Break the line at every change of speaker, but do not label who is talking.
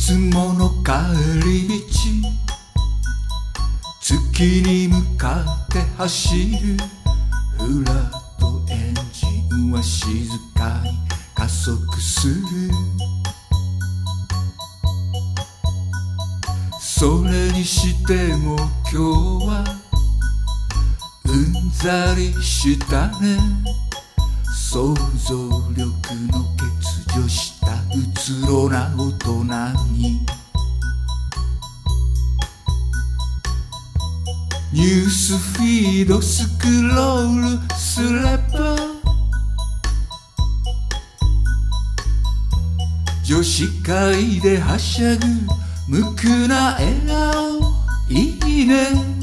つもの帰り道、月に向かって走るフラットエンジンは静かに加速する。それにしても今日はうんざりしたね。想像力の欠如したうつろな大人に、ニュースフィードスクロールすれば、女子会ではしゃぐ無垢な笑顔いいね。